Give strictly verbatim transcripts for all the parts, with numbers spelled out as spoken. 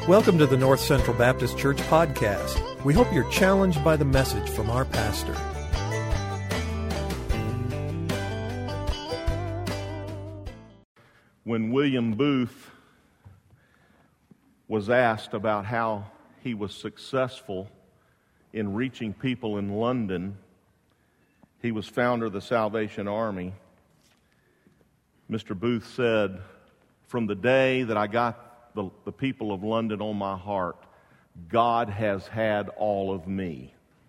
Welcome to the North Central Baptist Church podcast. We hope you're challenged by the message from our pastor. When William Booth was asked about how he was successful in reaching people in London, he was founder of the Salvation Army. Mister Booth said, "From the day that I got the, the people of London on my heart, God has had all of me."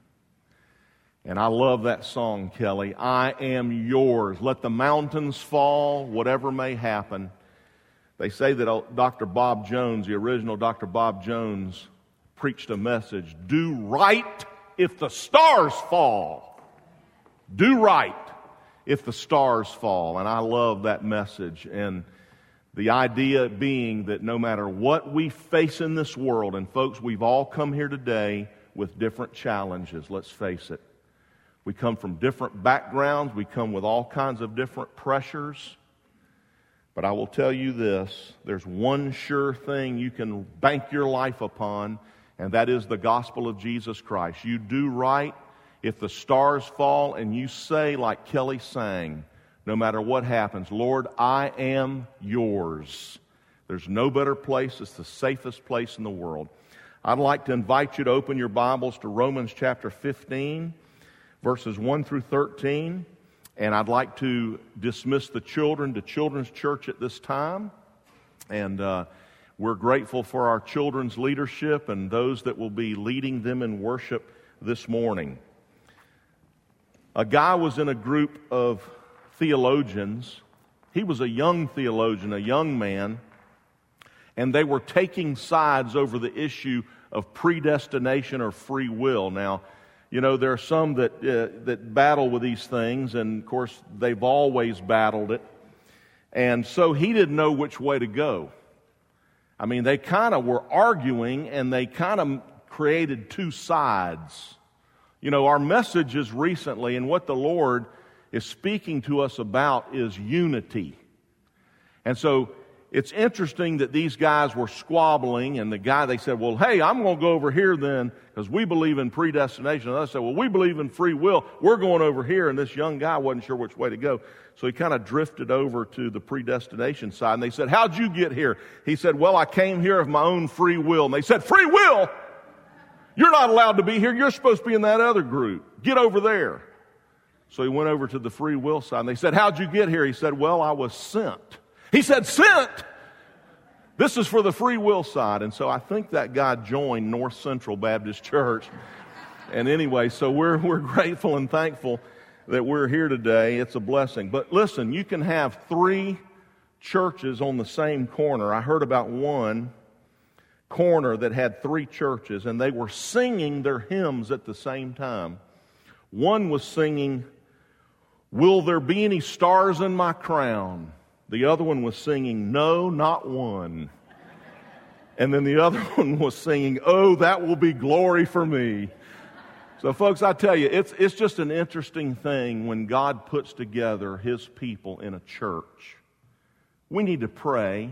And I love that song, Kelly. I am yours. Let the mountains fall, whatever may happen. They say that Doctor Bob Jones, the original Doctor Bob Jones, preached a message, do right if the stars fall. Do right if the stars fall. And I love that message. And the idea being that no matter what we face in this world, and folks, we've all come here today with different challenges, let's face it. We come from different backgrounds, we come with all kinds of different pressures. But I will tell you this, there's one sure thing you can bank your life upon, and that is the gospel of Jesus Christ. You do right if the stars fall, and you say like Kelly sang, no matter what happens, Lord, I am yours. There's no better place. It's the safest place in the world. I'd like to invite you to open your Bibles to Romans chapter fifteen, verses one through thirteen. And I'd like to dismiss the children to Children's Church at this time. And uh, we're grateful for our children's leadership and those that will be leading them in worship this morning. A guy was in a group of theologians. He was a young theologian, a young man, and they were taking sides over the issue of predestination or free will. Now, you know, there are some that uh, that battle with these things, and of course, they've always battled it. And so he didn't know which way to go. I mean, they kind of were arguing, and they kind of created two sides. You know, our messages recently, and what the Lord is speaking to us about is unity. And so it's interesting that these guys were squabbling, and the guy, they said, well, hey, I'm going to go over here then, because we believe in predestination. And I said, well, we believe in free will. We're going over here. And this young guy wasn't sure which way to go. So he kind of drifted over to the predestination side. And they said, how'd you get here? He said, well, I came here of my own free will. And they said, free will? You're not allowed to be here. You're supposed to be in that other group. Get over there. So he went over to the free will side, and they said, how'd you get here? He said, well, I was sent. He said, sent? This is for the free will side. And so I think that guy joined North Central Baptist Church. And anyway, so we're we're grateful and thankful that we're here today. It's a blessing. But listen, you can have three churches on the same corner. I heard about one corner that had three churches, and they were singing their hymns at the same time. One was singing, will there be any stars in my crown? The other one was singing, no, not one. And then the other one was singing, oh, that will be glory for me. So folks, I tell you, it's it's just an interesting thing when God puts together His people in a church. We need to pray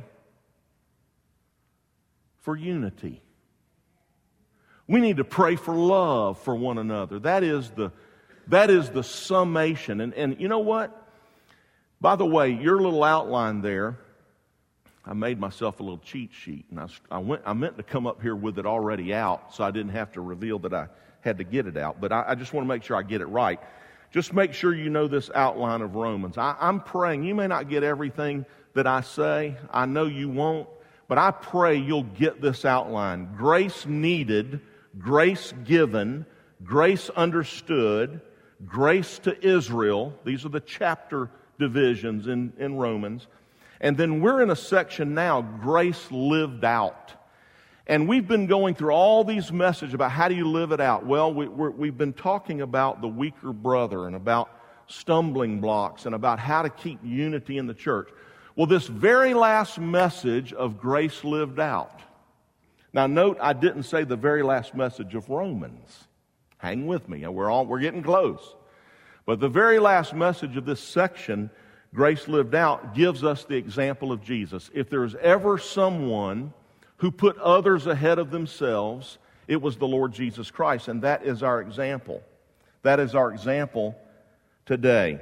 for unity. We need to pray for love for one another. That is the that is the summation. And, and you know what? By the way, your little outline there, I made myself a little cheat sheet, and I, I went. I meant to come up here with it already out, so I didn't have to reveal that I had to get it out. But I, I just want to make sure I get it right. Just make sure you know this outline of Romans. I, I'm praying. You may not get everything that I say. I know you won't. But I pray you'll get this outline. Grace needed, grace given, grace understood, grace to Israel. These are the chapter divisions in, in Romans. And then we're in a section now, grace lived out. And we've been going through all these messages about how do you live it out. Well, we, we're, we've been talking about the weaker brother and about stumbling blocks and about how to keep unity in the church. Well, this very last message of grace lived out. Now, note, I didn't say the very last message of Romans. Hang with me. We're all we're getting close. But the very last message of this section, grace lived out, gives us the example of Jesus. If there's ever someone who put others ahead of themselves. It was the Lord Jesus Christ, and that is our example. That is our example today.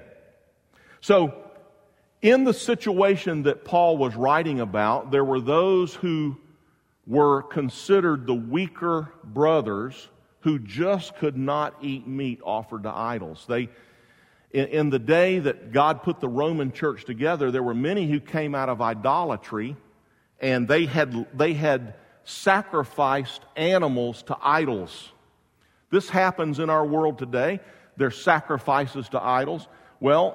So, in the situation that Paul was writing about, there were those who were considered the weaker brothers who just could not eat meat offered to idols. They, in, in the day that God put the Roman church together, there were many who came out of idolatry, and they had they had sacrificed animals to idols. This happens in our world today. There's sacrifices to idols. Well,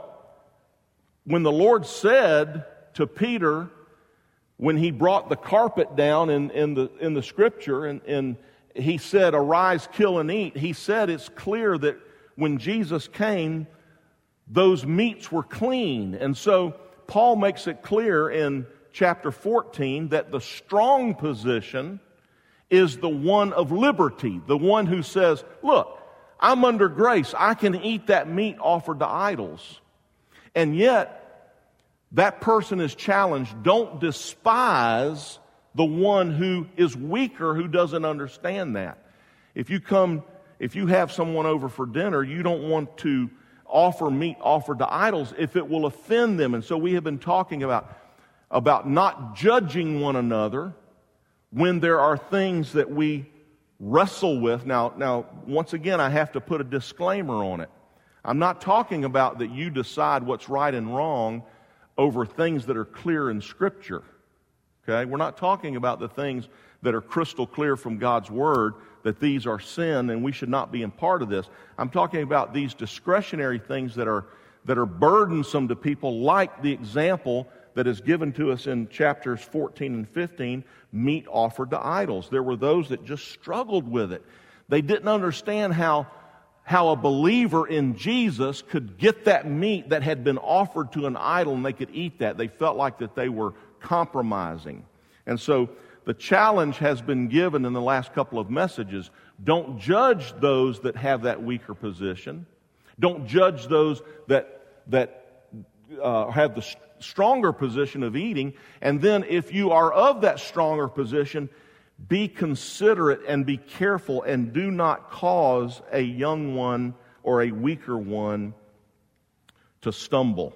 when the Lord said to Peter, when he brought the carpet down in, in the in the scripture, and, and he said, "Arise, kill and eat," he said it's clear that when Jesus came, those meats were clean. And so Paul makes it clear in chapter fourteen that the strong position is the one of liberty, the one who says, look, I'm under grace. I can eat that meat offered to idols. And yet, that person is challenged. Don't despise the one who is weaker, who doesn't understand that. If you come, if you have someone over for dinner, you don't want to offer meat offered to idols if it will offend them. And so we have been talking about, about not judging one another when there are things that we wrestle with. Now, now, once again, I have to put a disclaimer on it. I'm not talking about that you decide what's right and wrong over things that are clear in Scripture. Okay? We're not talking about the things that are crystal clear from God's Word, that these are sin and we should not be in part of this. I'm talking about these discretionary things that are that are burdensome to people, like the example that is given to us in chapters fourteen and fifteen, meat offered to idols. There were those that just struggled with it. They didn't understand how how a believer in Jesus could get that meat that had been offered to an idol and they could eat that. They felt like that they were compromising. And so the challenge has been given in the last couple of messages. Don't judge those that have that weaker position. Don't judge those that that uh, have the st- stronger position of eating. And then if you are of that stronger position, be considerate and be careful, and do not cause a young one or a weaker one to stumble.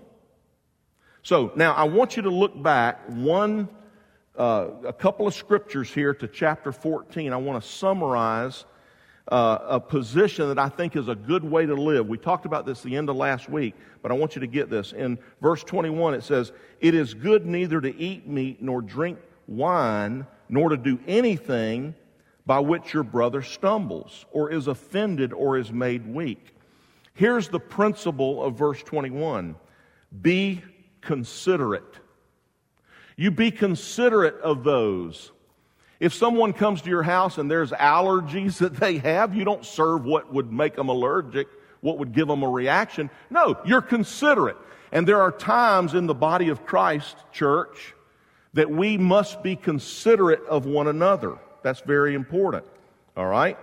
So now I want you to look back one, uh, a couple of scriptures here to chapter fourteen. I want to summarize uh, a position that I think is a good way to live. We talked about this the end of last week, but I want you to get this. In verse twenty-one it says, "It is good neither to eat meat nor drink wine, nor to do anything by which your brother stumbles, or is offended, or is made weak." Here's the principle of verse twenty-one. Be considerate. You be considerate of those. If someone comes to your house and there's allergies that they have, you don't serve what would make them allergic, what would give them a reaction. No, you're considerate. And there are times in the body of Christ, church, that we must be considerate of one another. That's very important. All right?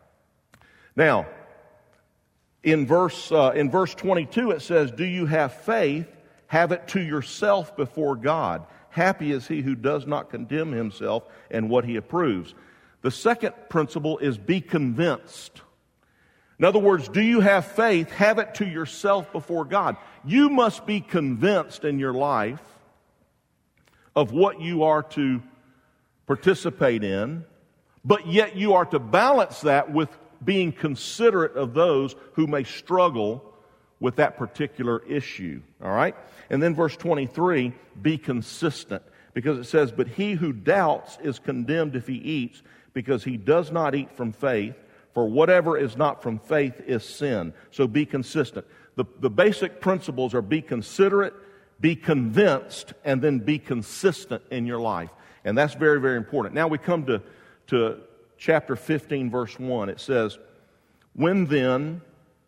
Now, in verse uh, in verse twenty-two it says, "Do you have faith? Have it to yourself before God. Happy is he who does not condemn himself in what he approves." The second principle is be convinced. In other words, do you have faith? Have it to yourself before God. You must be convinced in your life of what you are to participate in, but yet you are to balance that with being considerate of those who may struggle with that particular issue. All right? And then verse twenty-three, be consistent, because it says, "But he who doubts is condemned if he eats, because he does not eat from faith, for whatever is not from faith is sin." So be consistent. The, the basic principles are be considerate, be convinced, and then be consistent in your life. And that's very, very important. Now we come to, to chapter fifteen, verse one. It says, "When then,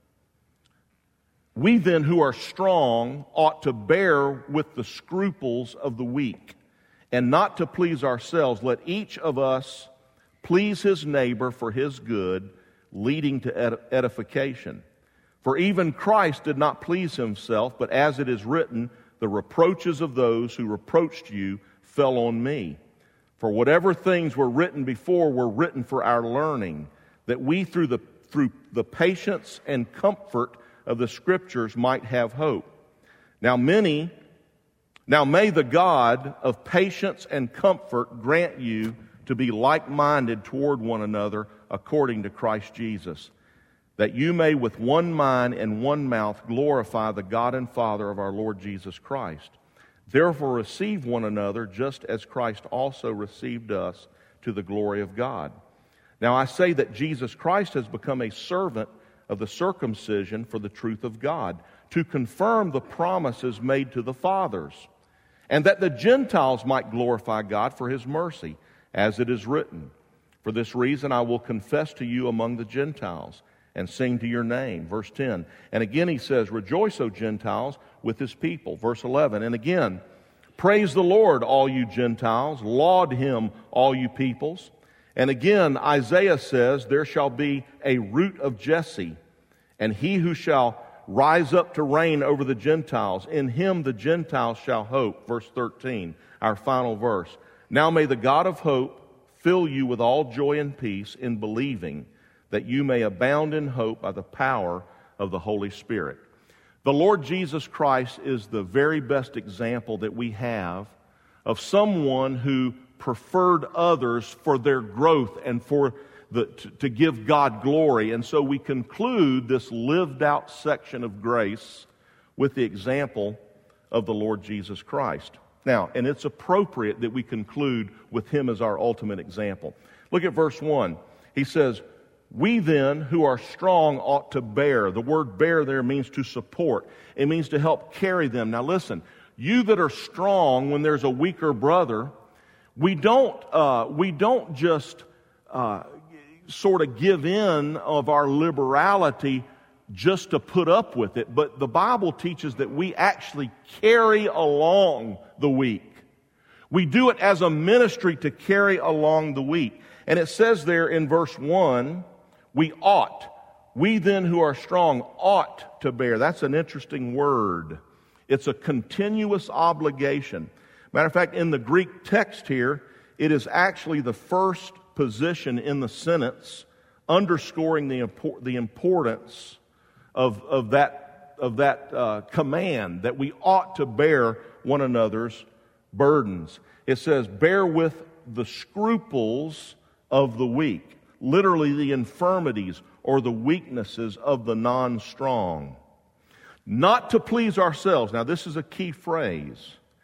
we then who are strong ought to bear with the scruples of the weak, and not to please ourselves. Let each of us please his neighbor for his good, leading to edification. For even Christ did not please himself, but as it is written, the reproaches of those who reproached you fell on me. For whatever things were written before were written for our learning, that we through the through the patience and comfort of the Scriptures might have hope. Now many, now may the God of patience and comfort grant you to be like-minded toward one another according to Christ Jesus, that you may with one mind and one mouth glorify the God and Father of our Lord Jesus Christ. Therefore receive one another just as Christ also received us to the glory of God. Now I say that Jesus Christ has become a servant of the circumcision for the truth of God, to confirm the promises made to the fathers, and that the Gentiles might glorify God for His mercy, as it is written, for this reason I will confess to you among the Gentiles, and sing to your name. Verse ten. And again he says, rejoice, O Gentiles, with His people. Verse eleven. And again, praise the Lord, all you Gentiles. Laud Him, all you peoples. And again, Isaiah says, there shall be a root of Jesse, and he who shall rise up to reign over the Gentiles. In Him the Gentiles shall hope. Verse thirteen, our final verse. Now may the God of hope fill you with all joy and peace in believing, that you may abound in hope by the power of the Holy Spirit. The Lord Jesus Christ is the very best example that we have of someone who preferred others for their growth and for the, to, to give God glory. And so we conclude this lived out section of grace with the example of the Lord Jesus Christ. Now, and it's appropriate that we conclude with Him as our ultimate example. Look at verse one. He says, we then who are strong ought to bear. The word bear there means to support. It means to help carry them. Now listen, you that are strong when there's a weaker brother, we don't uh, we don't just uh, sort of give in of our liberality just to put up with it, but the Bible teaches that we actually carry along the weak. We do it as a ministry to carry along the weak. And it says there in verse one, we ought. We then who are strong ought to bear. That's an interesting word. It's a continuous obligation. Matter of fact, in the Greek text here, it is actually the first position in the sentence, underscoring the import, the importance of, of that, of that uh, command, that we ought to bear one another's burdens. It says, bear with the scruples of the weak, literally the infirmities or the weaknesses of the non-strong. Not to please ourselves. Now, this is a key phrase.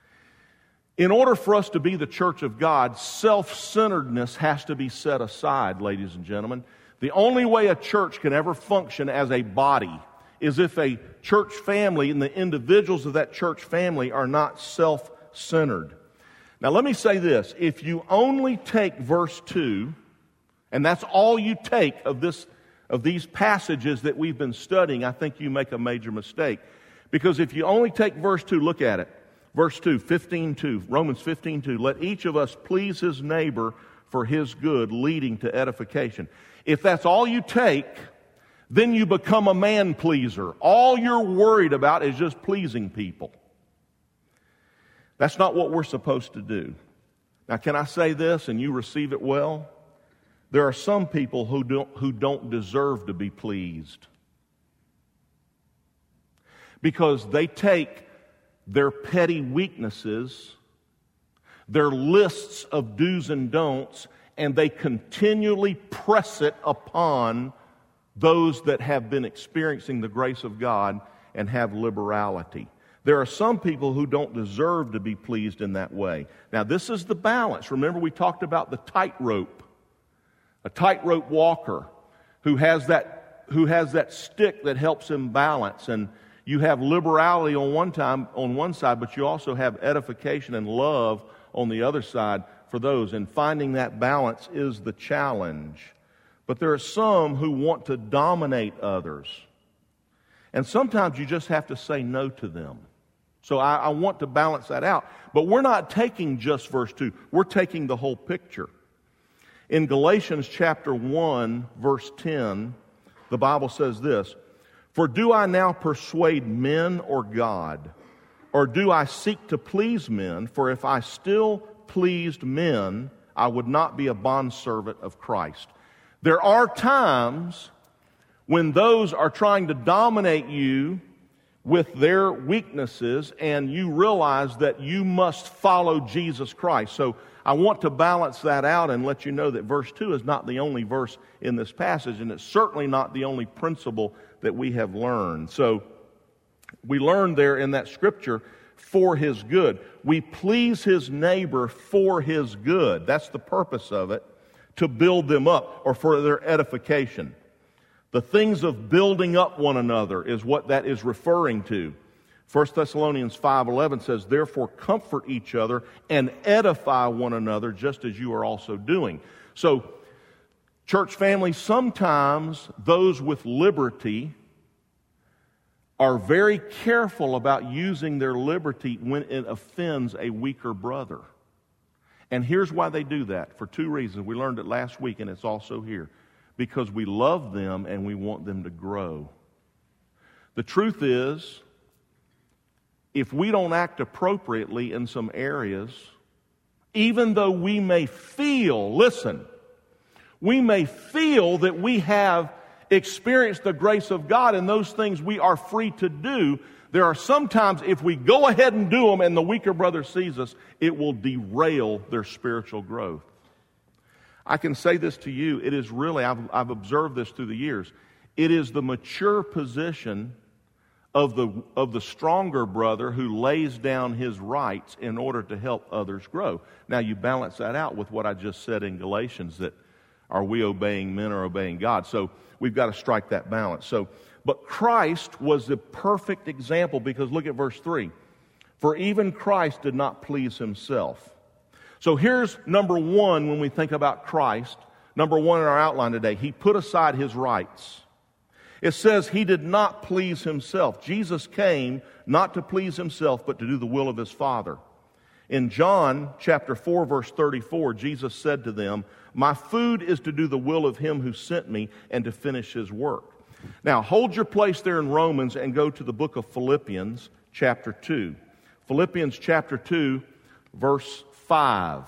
In order for us to be the church of God, self-centeredness has to be set aside, ladies and gentlemen. The only way a church can ever function as a body is if a church family and the individuals of that church family are not self-centered. Now, let me say this. If you only take verse two, and that's all you take of this of these passages that we've been studying, I think you make a major mistake. Because if you only take verse two, look at it. Verse two, fifteen two, Romans fifteen two, let each of us please his neighbor for his good, leading to edification. If that's all you take, then you become a man pleaser. All you're worried about is just pleasing people. That's not what we're supposed to do. Now, can I say this and you receive it well? There are some people who don't, who don't deserve to be pleased, because they take their petty weaknesses, their lists of do's and don'ts, and they continually press it upon those that have been experiencing the grace of God and have liberality. There are some people who don't deserve to be pleased in that way. Now, this is the balance. Remember, we talked about the tightrope. A tightrope walker who has that who has that stick that helps him balance. And you have liberality on one time on one side, but you also have edification and love on the other side for those. And finding that balance is the challenge. But there are some who want to dominate others. And sometimes you just have to say no to them. So I, I want to balance that out. But we're not taking just verse two. We're taking the whole picture. In Galatians chapter one, verse ten, the Bible says this, for do I now persuade men or God? Or do I seek to please men? For if I still pleased men, I would not be a bondservant of Christ. There are times when those are trying to dominate you with their weaknesses, and you realize that you must follow Jesus Christ. So I want to balance that out and let you know that verse two is not the only verse in this passage, and it's certainly not the only principle that we have learned. So we learned there in that scripture, for his good. We please his neighbor for his good. That's the purpose of it, to build them up or for their edification. The things of building up one another is what that is referring to. First Thessalonians five eleven says, therefore comfort each other and edify one another just as you are also doing. So, church family, sometimes those with liberty are very careful about using their liberty when it offends a weaker brother. And here's why they do that, for two reasons. We learned it last week, and it's also here. Because we love them and we want them to grow. The truth is, if we don't act appropriately in some areas, even though we may feel, listen, we may feel that we have experienced the grace of God and those things we are free to do, there are sometimes if we go ahead and do them and the weaker brother sees us, it will derail their spiritual growth. I can say this to you, it is really, I've, I've observed this through the years, it is the mature position of the, of the stronger brother who lays down his rights in order to help others grow. Now you balance that out with what I just said in Galatians, that are we obeying men or obeying God? So we've got to strike that balance. So, but Christ was the perfect example, because look at verse three. For even Christ did not please himself. So here's number one when we think about Christ. Number one in our outline today, he put aside his rights. It says he did not please himself. Jesus came not to please himself, but to do the will of his Father. In John chapter four, verse thirty-four, Jesus said to them, my food is to do the will of him who sent me and to finish his work. Now hold your place there in Romans and go to the book of Philippians chapter two. Philippians chapter two, verse five.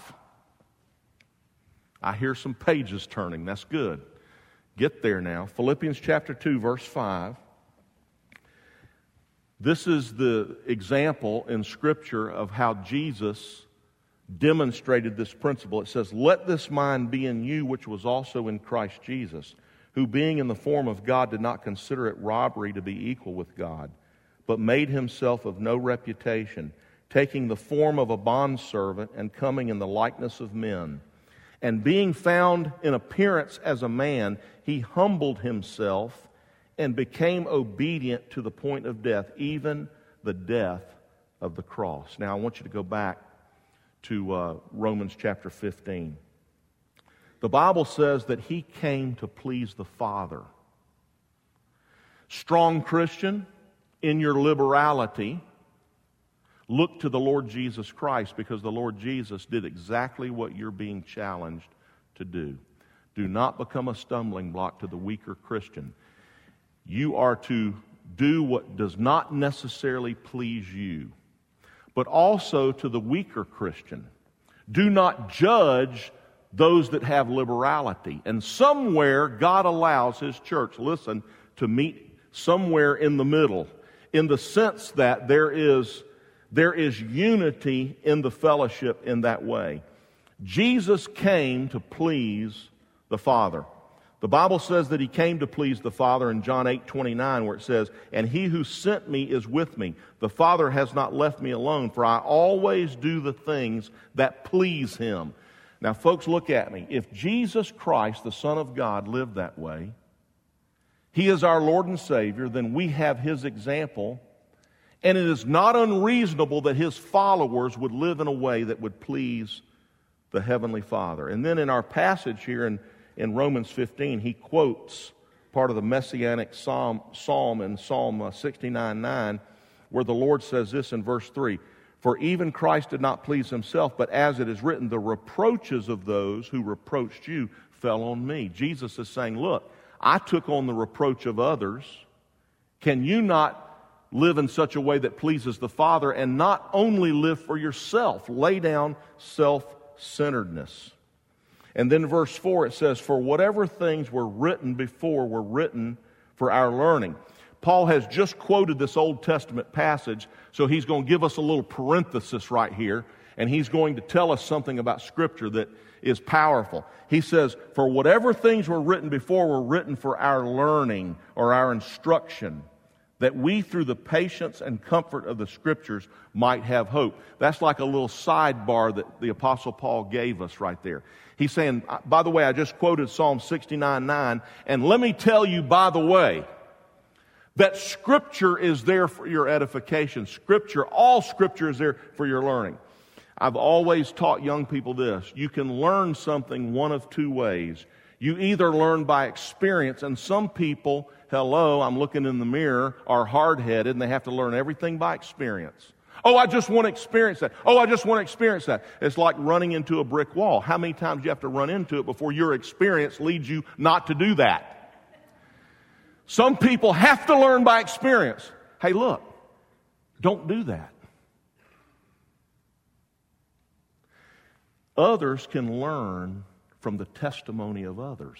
I hear some pages turning. That's good. Get there now. Philippians chapter two, verse five. This is the example in Scripture of how Jesus demonstrated this principle. It says, let this mind be in you which was also in Christ Jesus, who being in the form of God did not consider it robbery to be equal with God, but made himself of no reputation, taking the form of a bondservant and coming in the likeness of men. And being found in appearance as a man, he humbled himself and became obedient to the point of death, even the death of the cross. Now I want you to go back to uh, Romans chapter fifteen. The Bible says that he came to please the Father. Strong Christian, in your liberality, look to the Lord Jesus Christ, because the Lord Jesus did exactly what you're being challenged to do. Do not become a stumbling block to the weaker Christian. You are to do what does not necessarily please you, but also to the weaker Christian. Do not judge those that have liberality. And somewhere God allows his church, listen, to meet somewhere in the middle, in the sense that there is There is unity in the fellowship in that way. Jesus came to please the Father. The Bible says that he came to please the Father in John eight twenty-nine, where it says, and he who sent me is with me. The Father has not left me alone, for I always do the things that please him. Now, folks, look at me. If Jesus Christ, the Son of God, lived that way, he is our Lord and Savior, then we have his example. And it is not unreasonable that his followers would live in a way that would please the Heavenly Father. And then in our passage here in, in Romans fifteen, he quotes part of the Messianic Psalm, Psalm in Psalm sixty-nine nine, where the Lord says this in verse three, for even Christ did not please himself, but as it is written, the reproaches of those who reproached you fell on me. Jesus is saying, look, I took on the reproach of others. Can you not live in such a way that pleases the Father, and not only live for yourself? Lay down self-centeredness. And then verse four, it says, for whatever things were written before were written for our learning. Paul has just quoted this Old Testament passage, so he's going to give us a little parenthesis right here, and he's going to tell us something about Scripture that is powerful. He says, for whatever things were written before were written for our learning or our instruction, that we through the patience and comfort of the Scriptures might have hope. That's like a little sidebar that the Apostle Paul gave us right there. He's saying, by the way, I just quoted Psalm sixty-nine nine, and let me tell you, by the way, that Scripture is there for your edification. Scripture, all Scripture is there for your learning. I've always taught young people this. You can learn something one of two ways. You either learn by experience, and some people, hello, I'm looking in the mirror, are hard-headed, and they have to learn everything by experience. Oh, I just want to experience that. Oh, I just want to experience that. It's like running into a brick wall. How many times do you have to run into it before your experience leads you not to do that? Some people have to learn by experience. Hey, look, don't do that. Others can learn from the testimony of others.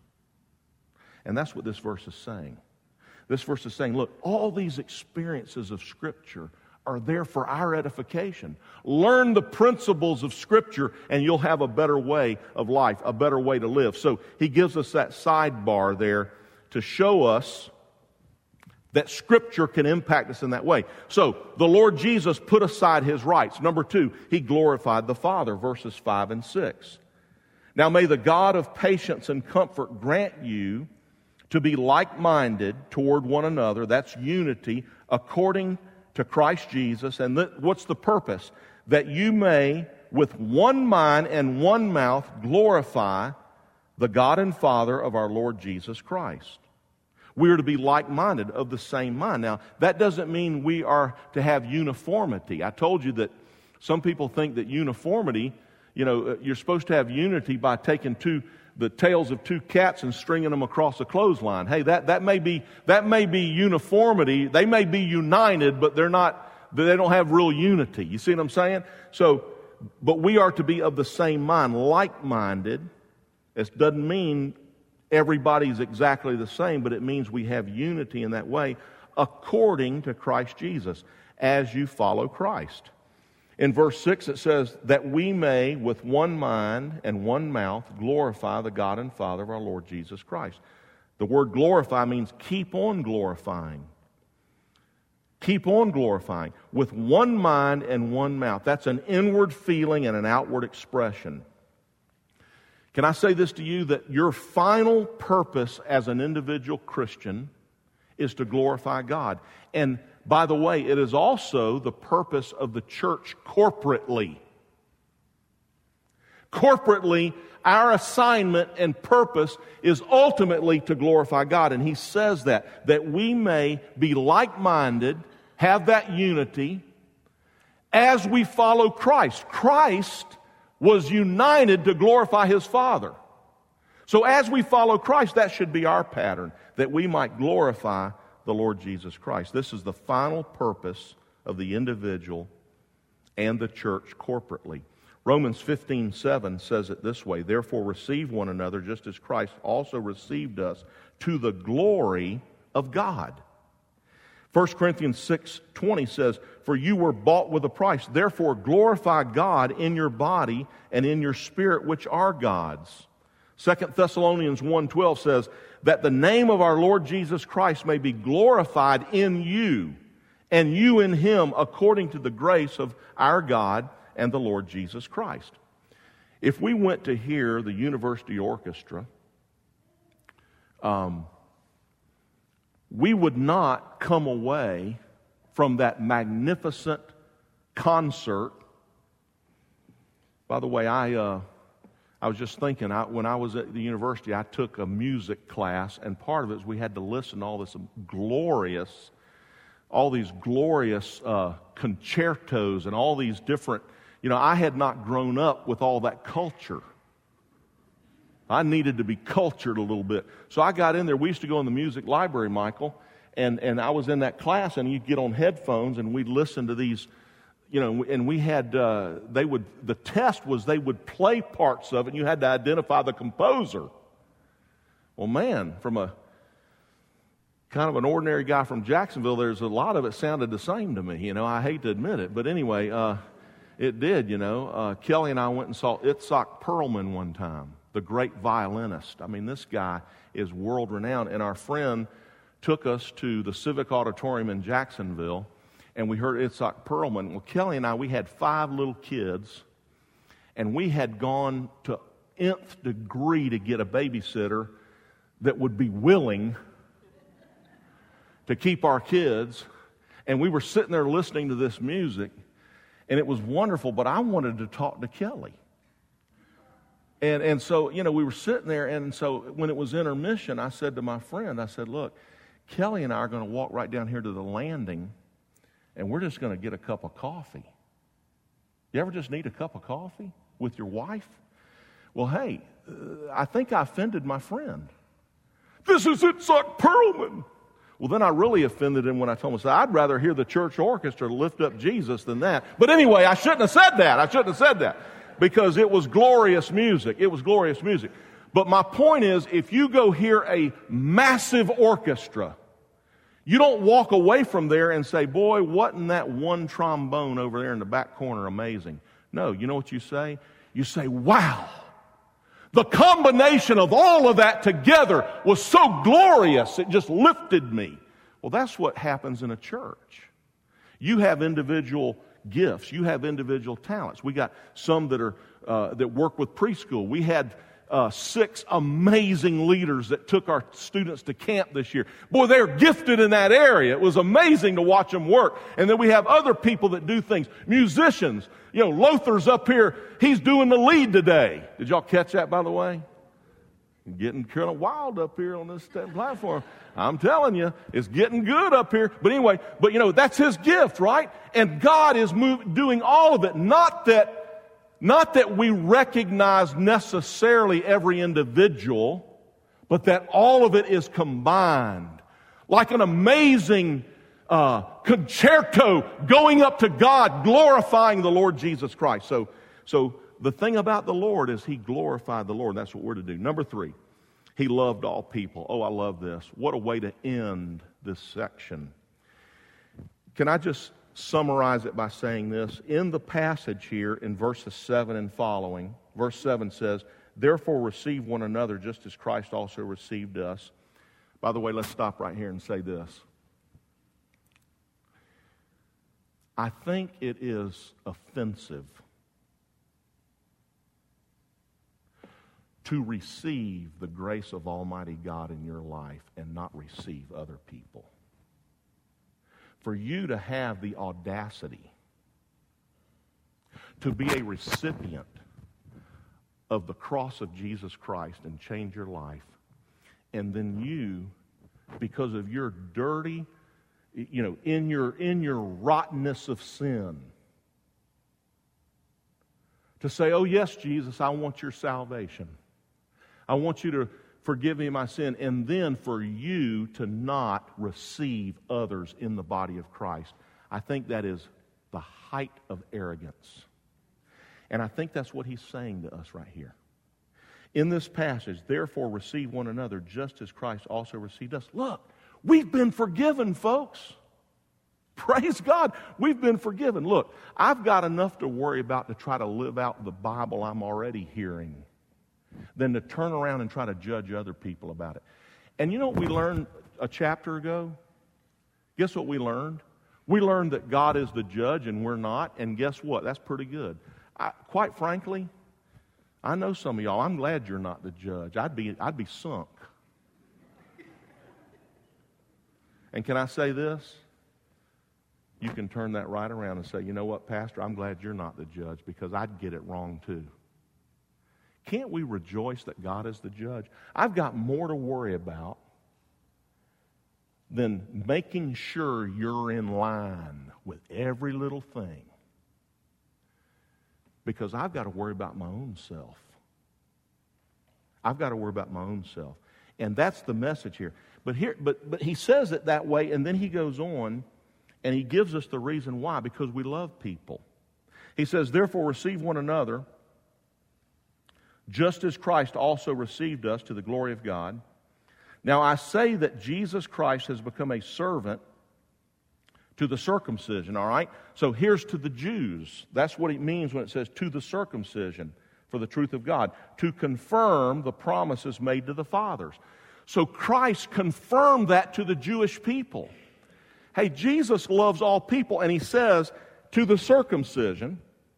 And that's what this verse is saying. This verse is saying, look, all these experiences of Scripture are there for our edification. Learn the principles of Scripture and you'll have a better way of life, a better way to live. So he gives us that sidebar there to show us that Scripture can impact us in that way. So, the Lord Jesus put aside His rights. Number two, He glorified the Father, verses five and six. Now may the God of patience and comfort grant you to be like-minded toward one another, that's unity, according to Christ Jesus. And th- what's the purpose? That you may, with one mind and one mouth, glorify the God and Father of our Lord Jesus Christ. We are to be like-minded, of the same mind. Now, that doesn't mean we are to have uniformity. I told you that some people think that uniformity, you know, you're supposed to have unity by taking two, the tails of two cats and stringing them across a clothesline. Hey, that, that may be, that may be uniformity. They may be united, but they're not, they don't have real unity. You see what I'm saying? So, but we are to be of the same mind, like-minded. It doesn't mean everybody's exactly the same, but it means we have unity in that way according to Christ Jesus, as you follow Christ. In verse six it says, that we may with one mind and one mouth glorify the God and Father of our Lord Jesus Christ. The word glorify means keep on glorifying. Keep on glorifying with one mind and one mouth. That's an inward feeling and an outward expression. Can I say this to you, that your final purpose as an individual Christian is to glorify God. And by the way, it is also the purpose of the church corporately. Corporately, our assignment and purpose is ultimately to glorify God. And he says that, that we may be like-minded, have that unity, as we follow Christ. Christ was united to glorify His Father. So as we follow Christ, that should be our pattern, that we might glorify the Lord Jesus Christ. This is the final purpose of the individual and the church corporately. Romans fifteen seven says it this way, therefore receive one another just as Christ also received us to the glory of God. First Corinthians six twenty says, for you were bought with a price. Therefore glorify God in your body and in your spirit, which are God's. Second Thessalonians one twelve says, that the name of our Lord Jesus Christ may be glorified in you, and you in Him, according to the grace of our God and the Lord Jesus Christ. If we went to hear the university orchestra, um, we would not come away from that magnificent concert. By the way, I uh, I was just thinking, I, when I was at the university, I took a music class, and part of it was we had to listen to all this glorious, all these glorious uh, concertos and all these different, you know, I had not grown up with all that culture. I needed to be cultured a little bit. So I got in there. We used to go in the music library, Michael, and, and I was in that class, and you'd get on headphones, and we'd listen to these, you know, and we had, uh, they would, the test was they would play parts of it, and you had to identify the composer. Well, man, from a kind of an ordinary guy from Jacksonville, there's a lot of it sounded the same to me. You know, I hate to admit it, but anyway, uh, it did, you know. Uh, Kelly and I went and saw Itzhak Perlman one time, the great violinist. I mean, this guy is world-renowned, and our friend took us to the Civic Auditorium in Jacksonville, and we heard Itzhak Perlman. Well, Kelly and I, we had five little kids, and we had gone to nth degree to get a babysitter that would be willing to keep our kids. And we were sitting there listening to this music, and it was wonderful, but I wanted to talk to Kelly. And and so, you know, we were sitting there, and so when it was intermission, I said to my friend, I said, look, Kelly and I are going to walk right down here to the landing, and we're just going to get a cup of coffee. You ever just need a cup of coffee with your wife? Well, hey, uh, I think I offended my friend. This is Itzhak Perlman. Well, then I really offended him when I told him, I said, I'd rather hear the church orchestra lift up Jesus than that. But anyway, I shouldn't have said that. I shouldn't have said that because it was glorious music. It was glorious music. But my point is, if you go hear a massive orchestra, you don't walk away from there and say, boy, wasn't that one trombone over there in the back corner amazing? No, you know what you say? You say, wow, the combination of all of that together was so glorious, it just lifted me. Well, that's what happens in a church. You have individual gifts. You have individual talents. We got some that are uh, that work with preschool. We had Uh, six amazing leaders that took our students to camp this year. Boy, they're gifted in that area. It was amazing to watch them work. And then we have other people that do things. Musicians. You know, Lothar's up here. He's doing the lead today. Did y'all catch that, by the way? Getting kind of wild up here on this platform. I'm telling you, it's getting good up here. But anyway, but you know, that's his gift, right? And God is move, doing all of it. Not that Not that we recognize necessarily every individual, but that all of it is combined. Like an amazing uh, concerto going up to God, glorifying the Lord Jesus Christ. So, so the thing about the Lord is He glorified the Lord. That's what we're to do. Number three, He loved all people. Oh, I love this. What a way to end this section. Can I just summarize it by saying this? In the passage here in verses seven and following, verse seven says, therefore receive one another just as Christ also received us. By the way, let's stop right here and say this. I think it is offensive to receive the grace of Almighty God in your life and not receive other people. For you to have the audacity to be a recipient of the cross of Jesus Christ and change your life, and then you, because of your dirty, you know, in your in your rottenness of sin, to say, oh yes, Jesus, I want your salvation. I want you to forgive me my sin, and then for you to not receive others in the body of Christ. I think that is the height of arrogance. And I think that's what he's saying to us right here. In this passage, therefore receive one another just as Christ also received us. Look, we've been forgiven, folks. Praise God, we've been forgiven. Look, I've got enough to worry about to try to live out the Bible I'm already hearing than to turn around and try to judge other people about it. And you know what we learned a chapter ago? Guess what we learned? We learned that God is the judge and we're not, and guess what? That's pretty good. I, quite frankly, I know some of y'all, I'm glad you're not the judge. I'd be, I'd be sunk. And can I say this? You can turn that right around and say, you know what, Pastor, I'm glad you're not the judge because I'd get it wrong too. Can't we rejoice that God is the judge? I've got more to worry about than making sure you're in line with every little thing, because I've got to worry about my own self. I've got to worry about my own self. And that's the message here. But here, but but he says it that way, and then he goes on And he gives us the reason why, because we love people. He says, therefore receive one another, just as Christ also received us to the glory of God. Now I say that Jesus Christ has become a servant to the circumcision, all right? So here's to the Jews. That's what it means when it says to the circumcision for the truth of God, to confirm the promises made to the fathers. So Christ confirmed that to the Jewish people. Hey, Jesus loves all people, and he says to the circumcision,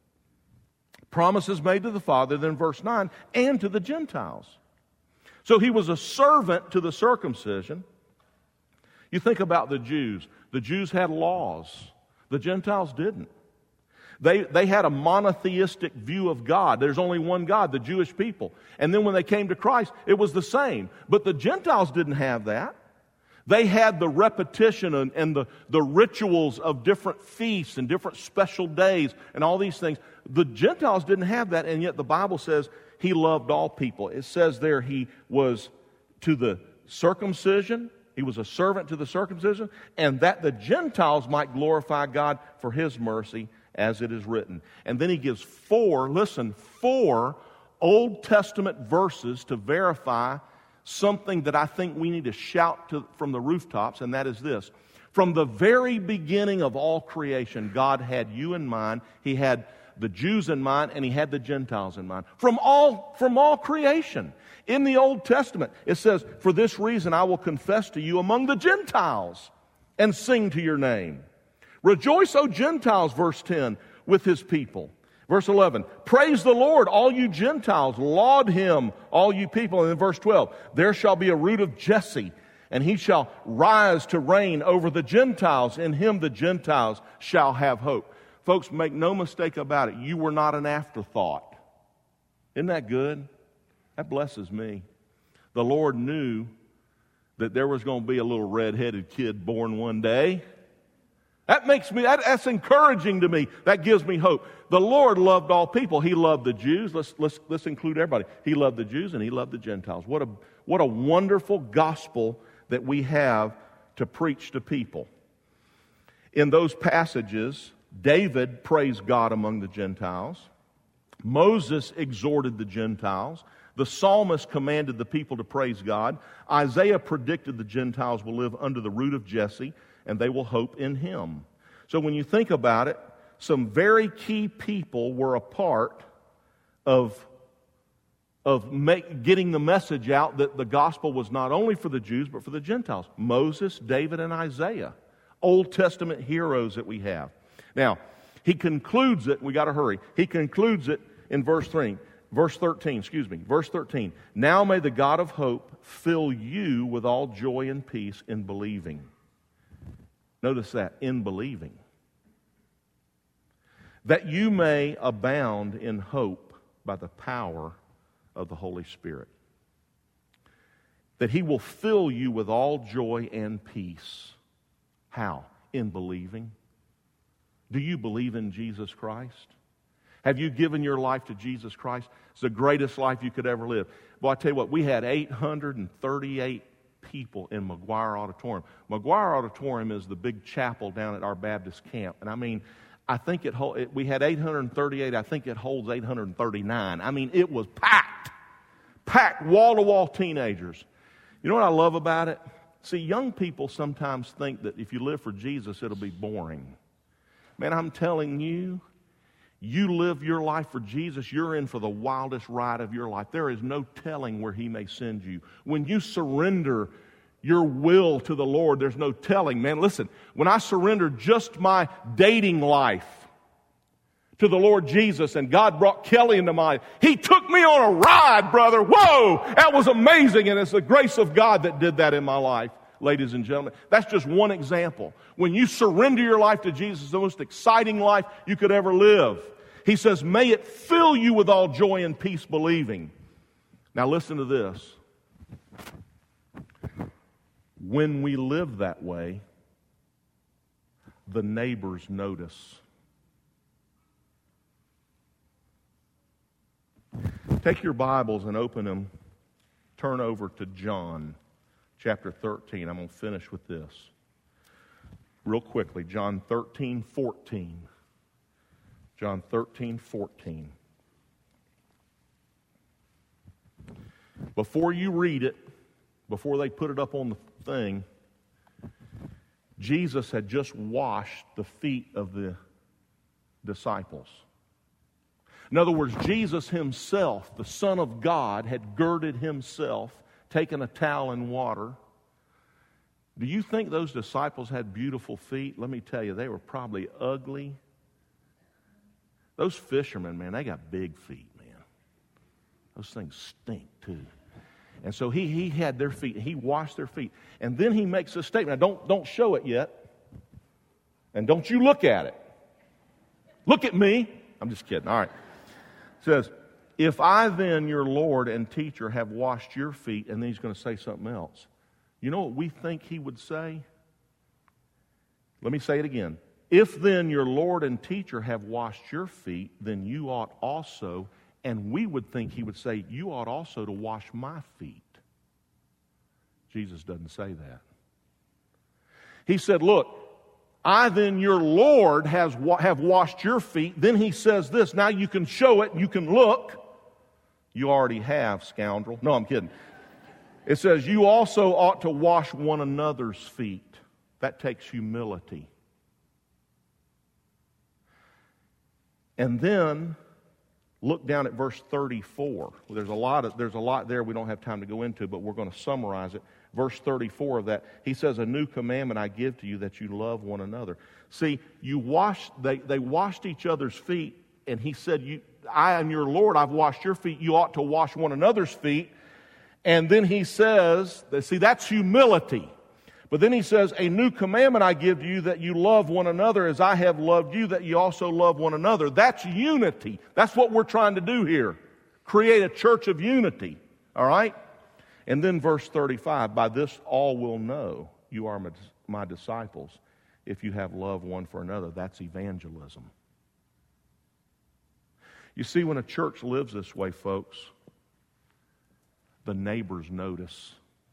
promises made to the Father, then verse nine, and to the Gentiles. So he was a servant to the circumcision. You think about the Jews. The Jews had laws. The Gentiles didn't. They, they had a monotheistic view of God. There's only one God, the Jewish people. And then when they came to Christ, it was the same. But the Gentiles didn't have that. They had the repetition and, and the, the rituals of different feasts and different special days and all these things. The Gentiles didn't have that, and yet the Bible says he loved all people. It says there he was to the circumcision. He was a servant to the circumcision, and that the Gentiles might glorify God for his mercy, as it is written. And then he gives four, listen, four Old Testament verses to verify something that I think we need to shout to, from the rooftops, and that is this. From the very beginning of all creation, God had you in mind. He had the Jews in mind, and he had the Gentiles in mind. From all, from all creation. In the Old Testament, it says, for this reason I will confess to you among the Gentiles and sing to your name. Rejoice, O Gentiles, verse ten, with his people. Verse eleven, praise the Lord, all you Gentiles. Laud him, all you people. And in verse twelve, there shall be a root of Jesse, and he shall rise to reign over the Gentiles. In him the Gentiles shall have hope. Folks, make no mistake about it. You were not an afterthought. Isn't that good? That blesses me. The Lord knew that there was going to be a little red-headed kid born one day. That makes me, that, that's encouraging to me. That gives me hope. The Lord loved all people. He loved the Jews. Let's, let's, let's include everybody. He loved the Jews and he loved the Gentiles. What a, what a wonderful gospel that we have to preach to people. In those passages, David praised God among the Gentiles. Moses exhorted the Gentiles. The psalmist commanded the people to praise God. Isaiah predicted the Gentiles will live under the root of Jesse, and they will hope in him. So when you think about it, some very key people were a part of, of make, getting the message out that the gospel was not only for the Jews, but for the Gentiles. Moses, David, and Isaiah. Old Testament heroes that we have. Now, he concludes it, we got to hurry. He concludes it in verse three. Verse thirteen, excuse me, verse thirteen. Now may the God of hope fill you with all joy and peace in believing. Notice that, in believing. That you may abound in hope by the power of the Holy Spirit. That he will fill you with all joy and peace. How? In believing. Do you believe in Jesus Christ? Have you given your life to Jesus Christ? It's the greatest life you could ever live. Well, I tell you what, we had eight hundred thirty-eight people in McGuire Auditorium. McGuire Auditorium is the big chapel down at our Baptist camp. And I mean, I think it, it we had eight hundred thirty-eight. I think it holds eight hundred thirty-nine. I mean, it was packed. Packed, wall-to-wall teenagers. You know what I love about it? See, young people sometimes think that if you live for Jesus, it'll be boring. Man, I'm telling you, you live your life for Jesus, you're in for the wildest ride of your life. There is no telling where he may send you. When you surrender your will to the Lord, there's no telling. Man, listen, when I surrendered just my dating life to the Lord Jesus and God brought Kelly into my life, he took me on a ride, brother. Whoa, that was amazing, and it's the grace of God that did that in my life. Ladies and gentlemen, that's just one example. When you surrender your life to Jesus, it's the most exciting life you could ever live. He says, may it fill you with all joy and peace believing. Now listen to this. When we live that way, the neighbors notice. Take your Bibles and open them. Turn over to John chapter thirteen. I'm going to finish with this. real quickly, John thirteen fourteen. John thirteen fourteen. Before you read it, before they put it up on the thing, Jesus had just washed the feet of the disciples. In other words, Jesus himself, the Son of God, had girded himself, taken a towel and water. Do you think those disciples had beautiful feet? Let me tell you, they were probably ugly. Those fishermen, man, they got big feet, man. Those things stink too. And so he he had their feet, he washed their feet. And then he makes a statement. Now, don't, don't show it yet. And don't you look at it. Look at me. I'm just kidding. All right. It says, if I then, your Lord and teacher, have washed your feet, and then he's going to say something else. You know what we think he would say? Let me say it again. If then your Lord and teacher have washed your feet, then you ought also, and we would think he would say, you ought also to wash my feet. Jesus doesn't say that. He said, look, I then, your Lord, has have washed your feet. Then he says this, now you can show it, you can look. You already have, scoundrel. No, I'm kidding. It says, you also ought to wash one another's feet. That takes humility. And then look down at verse thirty-four. There's a lot of, there's a lot there we don't have time to go into, but we're going to summarize it. Verse thirty-four of that, he says, a new commandment I give to you, that you love one another. See, you washed, they, they washed each other's feet, and he said, you, I am your Lord, I've washed your feet, you ought to wash one another's feet. And then he says, see, that's humility. But then he says, a new commandment I give to you, that you love one another as I have loved you, that you also love one another. That's unity. That's what we're trying to do here. Create a church of unity. All right? And then verse thirty-five, by this all will know you are my, my disciples, if you have love one for another. That's evangelism. You see, when a church lives this way, folks, the neighbors notice.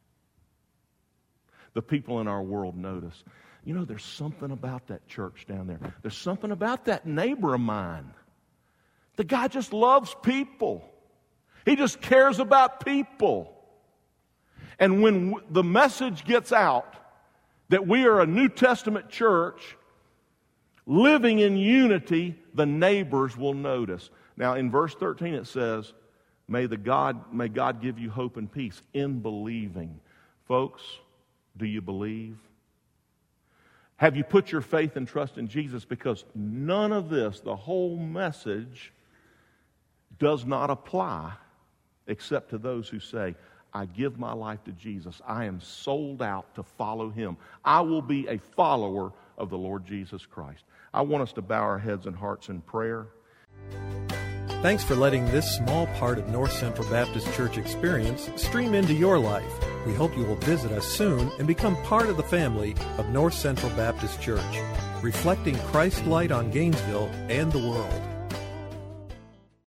The people in our world notice. You know, there's something about that church down there. There's something about that neighbor of mine. The guy just loves people. He just cares about people. And when w- the message gets out that we are a New Testament church living in unity, the neighbors will notice. Now, in verse thirteen it says, May the God, may God give you hope and peace in believing. Folks, do you believe? Have you put your faith and trust in Jesus? Because none of this, the whole message, does not apply except to those who say, I give my life to Jesus. I am sold out to follow Him. I will be a follower of the Lord Jesus Christ. I want us to bow our heads and hearts in prayer. Thanks for letting this small part of North Central Baptist Church experience stream into your life. We hope you will visit us soon and become part of the family of North Central Baptist Church, reflecting Christ's light on Gainesville and the world.